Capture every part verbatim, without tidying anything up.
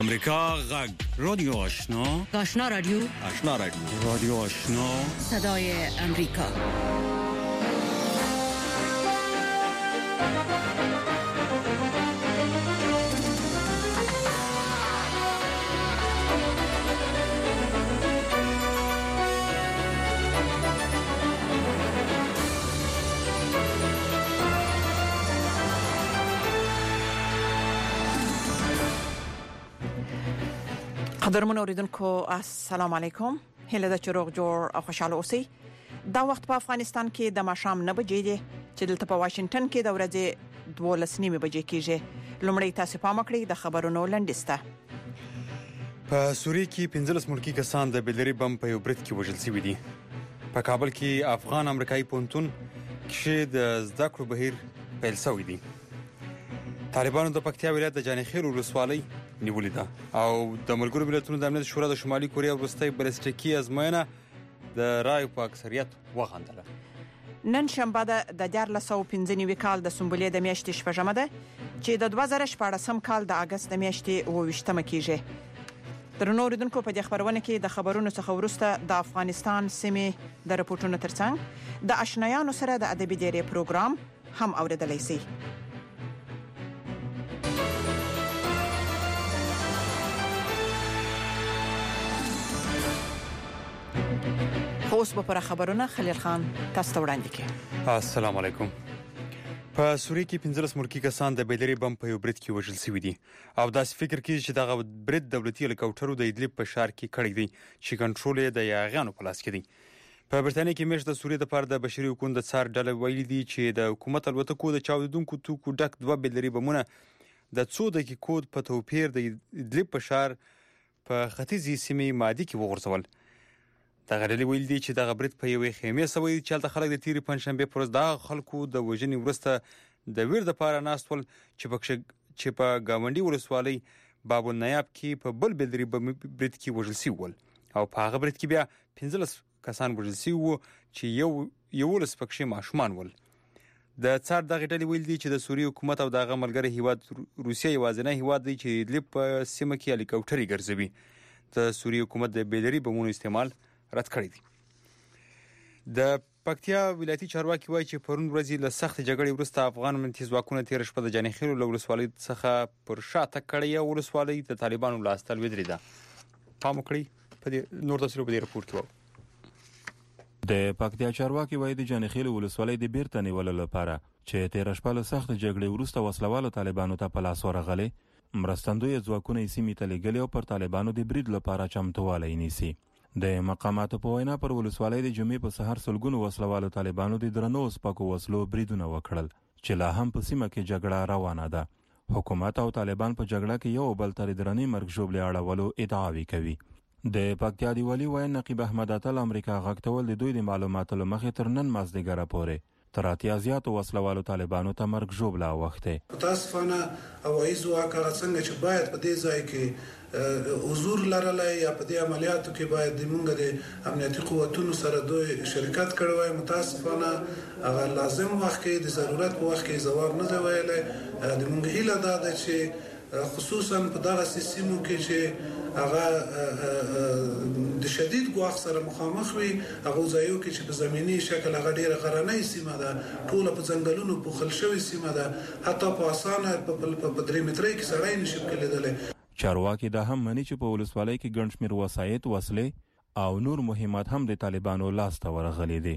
امریکا غږ رادیو آشنا آشنا رادیو آشنا رادیو رادیو آشنا صدای امریکا. قدرمن اوریدونکو السلام علیکم. هله د چروغ جوړ او خوشاله اوسئ. دا وخت په افغانستان کې د ماښام نه بجې دي چې دلته په واشنگټن کې د ورځې دولس نیمه بجې کېږي. لومړی تاسو پام کړئ د خبرونو لنډیسته. په سوریه کې پنځلس ملکی کسان د بلری بم په یو برید کې وژل شوي دي. په کابل کې افغان امریکایي پونتون کې د زده کړو بهیر پیل شوی دی. طالبانو د پکتیا ولایت د جانخیل ولسوالۍ نیولې ده او د ملګرو ملتونو د امنیت شورا د شمالي کوریا وروستۍ بالستیکي ازموینه د رای په اکثریت وغندله. نن شنبه د دیارلس سوه پنځه نوي کال د سنبلې د میاشتې شپږمه ده چې د دوه زره شپاړسم کال د اگست د میاشتې اووه ویشتمه کېږي. درنو اوریدونکو په دې خبرونه کې د خبرونو څخه وروسته د افغانستان سیمې د رپورټونو ترڅنګ د آشنایانو سره د ادبي ډیرې پروګرام هم اوریدلای شئ. اوس به پر خبرونه خلیل خان تاسو ته وړاندې کړي. السلام علیکم. په سوریه کې پنځلس ملکی کسان د بلری بم په یو برید کې وژل شوي دي او داسې فکر کوي چې دغه برید دولتي هلیکاپټرو د ادلب په ښار کې کړی دی چې کنټرول یې د یاغیانو په لاس کې دی. په برتانیې کې مېشت د سوریې لپاره د بشري حقوقو د څار ډله ویلي دي چې د حکومت الوتکو د چاودیدونکو توکو ډک دوه بلری بمونه د څو دقیقو په توپیر د ادلب په ښار په ختیځي سیمې مادي کې وغورځول. دغه ډلې ویل دي چې دغه برید په یوې خیمې سوی چې هلته خلک د تیرې پنجشنبې پر ورځ دغه خلکو د وژنې وروسته د ویر دپاره ناست ول چې په چې په ګاونډي ولسوالۍ باب النیاب کې په بل بلري برید کې وژل شوي ول او په هغه برید کې بیا پنځلس کسان وژل شوي وو چې یو یولس پکښې ماشومان ول. د څار دغه ډلې ویل دي چې د سوریې حکومت او دغه ملګری هیواد روسیه یوازینی هیواد دی چې ادلب په سیمه کې هلیکاپټرې ګرځوي. د سوریې حکومت د بلري بمونو استعمال رد کړی دی. د پکتیا ولایتي چارواکي وایي چې پرون ورځ له سخت جګړې وروسته افغان امنیتي ځواکونو تېره شپه د جانخیل له ولسوالۍ څخه پر شا تګ کړی او ولسوالۍ د طالبانو لاسته لوېدلې ده. پام وکړئ په دې نور تفصیل په دې رپورټ کې وو. د پکتیا چارواکي وایي د جانخیل ولسوالۍ د بیرته نیولو لپاره چې تېره شپه له سخت جګړې وروسته وسلوالو طالبانو ته په لاس ورغلې، مرستندوی ځواکونه یې سیمې ته لېږلي او پر طالبانو د برید لپاره چمتووالی نیسي. د مقاماتو په وینا پر ولسوالۍ د جمعې په سحر سلګونو وسلوالو طالبانو د درنو سپکو وسلو بریدونه وکړل چې لا هم په سیمه کې جګړه روانه ده. حکومت او طالبان په جګړه کې یو بل تر درنې مرګ ژوبلې اړولو ادعاوې کوي. د پکتیا دی والي وایي نقیب احمد اتل امریکا غږ ته ول د دوی د معلوماتو له مخې تر نن مازدیګره پورې تر اتیا زیاتو وسلوالو طالبانو ته مرګ ژوبله اوښتې. متاسفانه هوایي ځواک هغه څنګه چې باید په دې ځای کې حضور لرلی یا په دې عملیاتو کې باید موږ د امنیتي قوتونو سره دوی شرکت کړی وای، متاسفانه هغه لازم وخت کې د ضرورت په وخت کې ځواب نه دی ویلی. د موږ هیله دا ده چې خصوصا په دغه سیمو کې چې هغه د شدید ګواښ سره مخامخ وي، هغه ځایو کې چې په زمینی شکل هغه ډیره غرنۍ سیمه ده، ټوله په ځنګلونو پوښل شوې سیمه ده، حتی په اسانه په درې مترۍ کې سړی نشي کېدلی. چارواکي دا هم مني چې په ولسوالۍ کې ګڼ شمېر وسایط، وسلې او نور مهمات هم د طالبانو لاس ته ورغلي دي.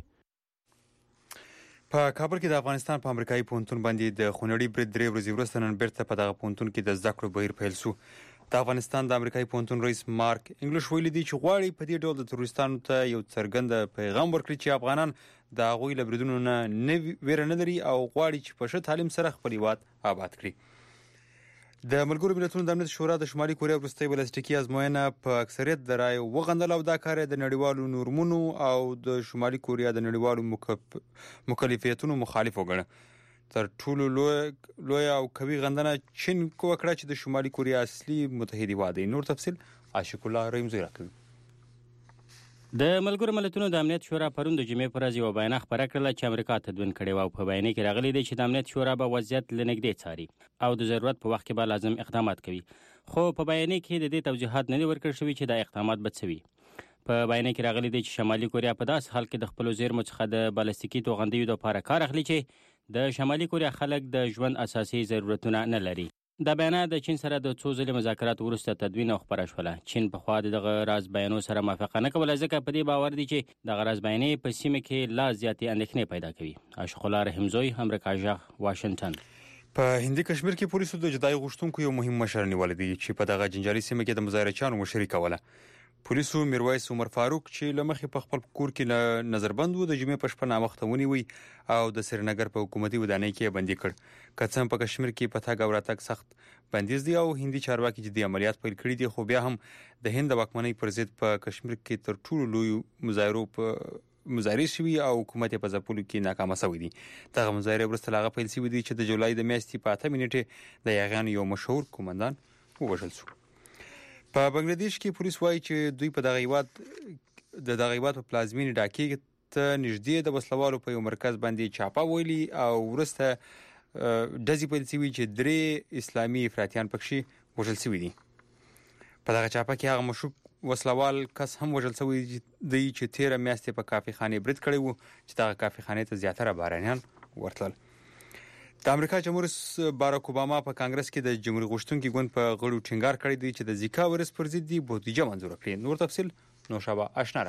په کابل کې د افغانستان په امریکایي پوهنتون باندې د خونړي برید درې ورځې وروسته نن بیرته په دغه پوهنتون کې د زده کړو بهیر پیل شو. د افغانستان د امریکایي پوهنتون رئیس مارک انګلیش ویلي دی چې غواړي په دې ډول د تروریستانو ته یو څرګند پیغام ورکړي چې افغانان د هغوی له بریدونو نه ویره نه لري او غواړي چې په ښه تعلیم سره خپل هیواد آباد کړي. د ملګرو ملتونو د امنیت شورا د شمالي کوریا وروستۍ بالستیکي ازموینه په اکثریت د رایو وغندله او دا کار د نړیوالو نورمونو او د شمالي کوریا د نړیوالو مکلفیتونو مخالف وګڼه. تر ټولو لوی او قوي غندنه چین وکړه چې د شمالي کوریا اصلي متحد هیواد دی. نور تفصیل عاشق الله رحیم زوی راکوي. د ملګرو ملتونو د امنیت شورا پرون د جمعې پر ورځ یوه بیانیه خپره کړله چې امریکا تدوین کړې وه او په بیانیه کې راغلي دی چې د امنیت شورا به وضعیت له نږدې څاري او د ضرورت په وخت کې به لازم اقدامات کوي. خو په بیانیه کې د دې توضیحات نه ورکړل شوي چې دا اقدامات به څه وي. په بیانیه کې راغلي دی چې شمالي کوریا په داس حال کې د خپل زیرمو څخه د بالستیکي توغندیو لپاره کار اخلي چې د شمالي کوریا خلک د ژوند اساسي ضرورتونه نه لري. دا بیانیه د چین سره د څو ځله مذاکرات وروسته تدوین او خبره شوله. چین په خوا دغه راز بیانو سره موافقه نه کوله ځکه په دې باور دي چې دغه راز بیانیه په سیمه کې لا زیاتې اندېښنې پیدا کوي. عاشق الله رحمزوی، امریکا جغ، واشنگټن. په هندي کشمیر کې پولیسو د جدای غوښتونکو یو مهم مشر نیولې دی چې په دغه جنجالي سیمه کې د مظاهرچیانو مشري کوله. پولیسو میرویس عمر فاروق چې لمخې په خپل کور کې نظربند و د جمعې په شپه نامخته ونیوی او د سرینګر په حکومتي ودانۍ کې بندي کړ. که څه هم په کشمیر کې په تګ او راتګ سخت بندیز دی او هندي چارواکي جدي عملیات پیل کړي دي، خو بیا هم د هند د واکمنۍ پر ضد په کشمیر کې تر ټولو لوی مظاهرو په مظاهرې شوي او حکومت په ځپلو کې ناکامه شوی دی. دغه مظاهرې وروسته لا پیل شوي دي چې د جولای د میاشتې په اته منټې د یاغیانو یو مشهور قومندان ووژل شو. په بنگلاديش کې پولیس وایي چې دوی په دغه هیواد د دغه هیواد په پلازمینې ډاکې ته نږدې د وسلوالو په یو مرکز باندې چاپه ویلي او وروسته ډزې پیل شوي چې درې اسلامي افراطیان پکښې وژل شوي دي. په دغه چاپه کې هغه مشکوک وسلوال کس هم وژل شوی دی چې تیره میاشتې په کافي خانې برید کړی و چې دغه کافي خانې ته زیاتره بهرنیان ورتلل. د امریکا جمهور رئیس باراک اوباما په کانګرس کې د جمهوریت غوښتونکي ګوند په غړو ټینګار کړی دی چې د زیکا وایرس پر ضد دی بودیجه منظور کړي. نور تفصیل نوشابه آشنا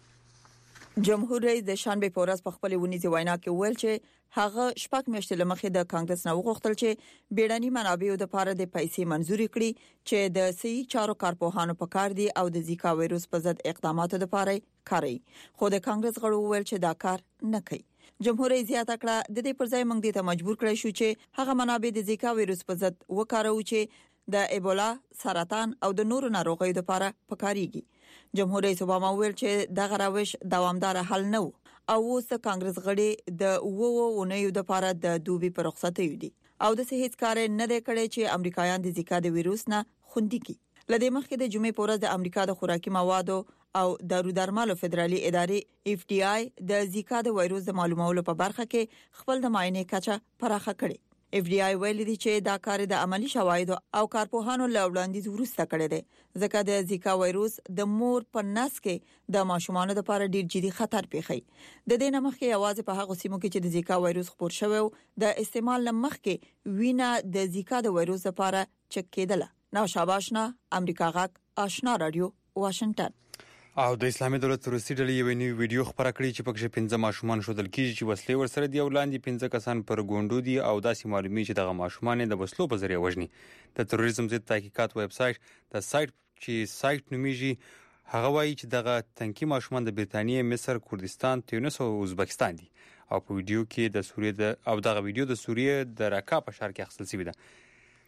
راکوي. جمهور رئیس د شنبه په ورځ په خپل ونیزي وینا کې ویل چې هغه شپږ میاشتې لمخې د کانګرس نه وغوښتل چې بیړني منابعو د لپاره د پیسې منزوري کړي چې د صحي چارو کارپوهانو په کار دي او د زیکا وایرس په ضد اقداماتو لپاره کاروي، خو د کانګرس غړو ویل چې دا کار نه کوي. جمهور رئیس زیاته کړه د دې پر ځای موږ ته مجبور کړی شو چې هغه منابع د زیکا وایرس په ضد وکاروو چې د ایبولا، سرطان او د نورو ناروغیو لپاره پکاريږي. جمهور رئیس اوباما ویل چې دغه روش دوامدار حل نه و او اوس د کانګرس غړي د وو ونیو لپاره د دوبي پر رخصتي دي او د هیڅ کار نه دی کړی چې امریکایان د زیکا د وایرس نه خوندي کړي. لدې مخکې د جمعې په ورځ د امریکا د خوراکي موادو او دارو درملو فدرالي ادارې اف ډي آی د زیکا د وایرس د معلومولو په برخه کې خپل د معاینې کچه پراخه کړي. اف ډي آی ویلي دی چې دا کار د عملی شواهد او کارپوهانو له وړاندیز وروسته کړی دی ځکه د زیکا وایرس د مور په نس کې د ماشومانو لپاره ډیر جدي خطر پیښي. د دې نه مخکې یوازې په هغه سیمو کې چې د زیکا وایرس خپور شوی د استعمال نه مخکې وینا د زیکا د وایرس لپاره چک کېدله. نو شاباشنا، امریکا غاک، آشنا رادیو، واشنگټن. او د اسلامي دولت روسي ډلې یو نوی ویډیو خبره کړې چې پکې پنځه ماشومان شودل کیږي چې وسلې ورسره دی او لاندې پنځه کسان پر ګوندو دي او داسې معلومي چې دغه ماشومان د وسلو په ذریعہ وژني. د تروریزم ضد تحقیقات ویب سټ د سایت چې سایت نومیږي هغه وایي چې دغه تنکي ماشومان د بریتانیا، مصر، کردستان، تونس او ازبکستان دي او په ویډیو کې د سوریې د او دغه ویډیو د سوریې د راکا په شهر کې اخیستل شوی ده.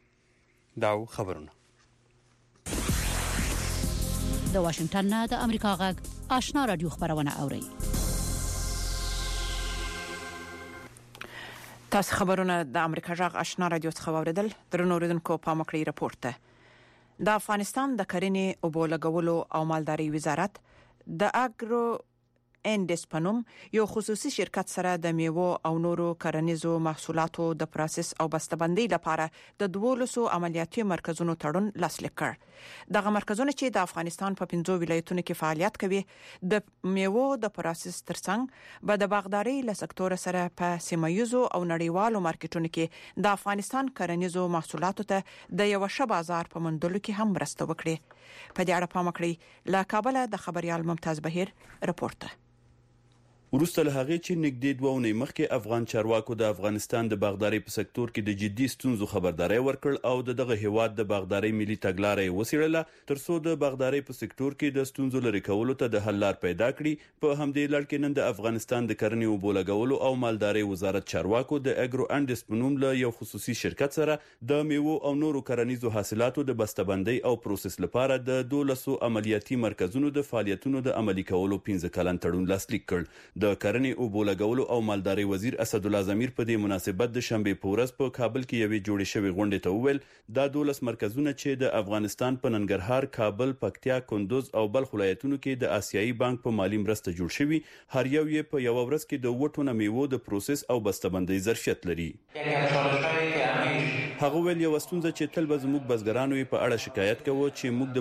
دا خبرونه د واشنگټن نه د امریکا غږ آشنا رادیو خبرونه اوري. تاسو خبرونه د امریکا غږ آشنا رادیو څخه واوریدل. درنو اوریدونکو په مکړی رپورت ده. د افغانستان د کرنې او بولګولو او مالداري وزارت د اګرو انډس پنوم یو خصوصي شرکت سره د میوه او نورو کرنیزو محصولاتو د پروسس او بسته‌بندۍ لپاره د دوولسو عملیاتي مرکزونو تړون لاسلیک کړ. دغه مرکزونه چې د افغانستان په پنځو ولایتونو کې فعالیت کوي د میوه د پروسس ترڅنګ به د باغداري له سکتور سره په سیمایزو او نړیوالو مارکیټونو کې د افغانستان کرنیزو محصولاتو ته د یو ښه بازار په موندلو کې هم مرسته وکړي. په دې اړه پام وکړئ. له کابل د خبريال ممتاز بهیر رپورت. وروسته له هغه چې نږدې دوه ونې مخکې افغان چارواکو د افغانستان د باغداري په سکتور کې د جدي ستونزو خبرداري ورکړ او دغه هیواد د باغداري ملي تګلارې وسیړله ترڅو د باغداري په سکتور کې د ستونزو لري کولو ته د حل لار پیدا کړي. په همدې لړ کې نن د افغانستان د کرنې او بولګولو او مالداري وزارت چارواکو د اګرو انډس په نوم له یو خصوصي شرکت سره د میوه او نورو کرنیزو حاصلاتو د بسته‌بندۍ او پروسس لپاره د دولسو عملیاتي مرکزونو د فعالیتونو د عملي کولو پنځه کلن تړون لاسلیک کړ. د کرنې او بولګولو او مالداري وزیر اسد الله ضمیر په دې مناسبت د شنبه په ورځ په کابل کې یوې جوړې شوې غونډې ته وویل دا دولس مرکزونه چې د افغانستان په ننګرهار، کابل، پکتیا، کندوز او بلخ ولایتونو کې د آسیایي بانک په مالی مرسته جوړ شوي، هر یو یې په یو ورځ کې د وټونه میوو د پروسس او بسته‌بندۍ ظرفیت لري. هغه ویل یو ستونزه چې تل به زموږ بزګرانو په اړه شکایت کوي چې موږ